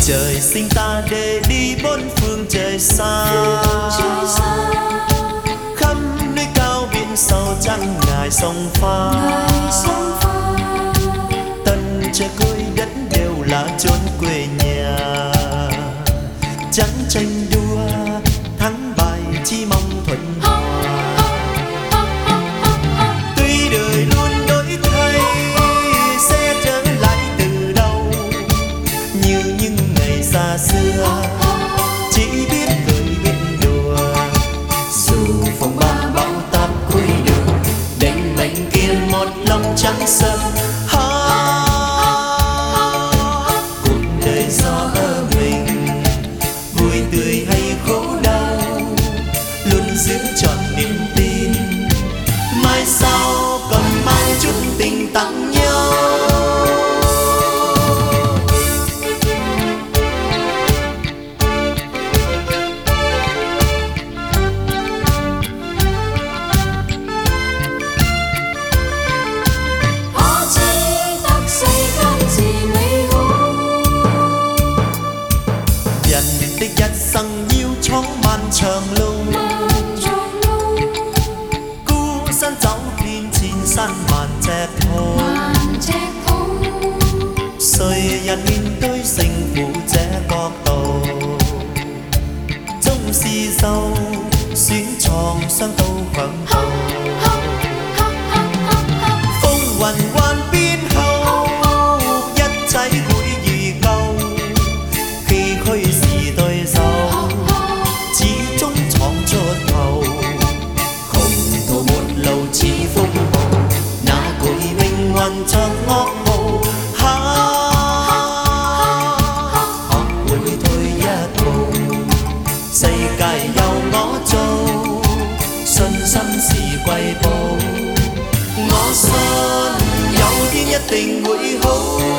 Trời sinh ta để đi bốn phương trời xa, khắp núi cao biển sâu chẳng ngại sông pha. Tân trời cuối đất đều là chốn quê nhà, chẳng tranh đua thắng bại chỉ mong thuận hòa. Tuy đời luôn đổi thay sẽ trở lại từ đâu, như những ngày xa xưa chỉ biết cười biết đùa. Dù phong ba bão táp cuối đường, đánh mạnh kia một lòng trắng sân. Cuộc đời do ở mình, vui tươi hay khổ đau, luôn giữ trọn niềm tin. Mai sau còn mang chút tình tặng nhau. Tích dắt sang nhiêu chóng man trường lưu, cú sân dấu thiên chín sân màn che thô. Sơi nhạt in đôi sinh phụ trẻ có tàu, trong xì dâu xuyến tròn sang tàu khoảng tàu. Phong hoàn quan biên hậu nhất cháy hủi gì câu, khi khơi xì tôi giàu chỉ trông tròn chốt thầu. Không thổ một lầu chỉ phúc hậu, na cội mình hoàn cho ngóc hậu. Học quên thôi ya thầu, xây cài nhau ngõ châu. Xuân sắm xì quay bầu, ngõ xuân nhau thiên nhất tình hội hậu.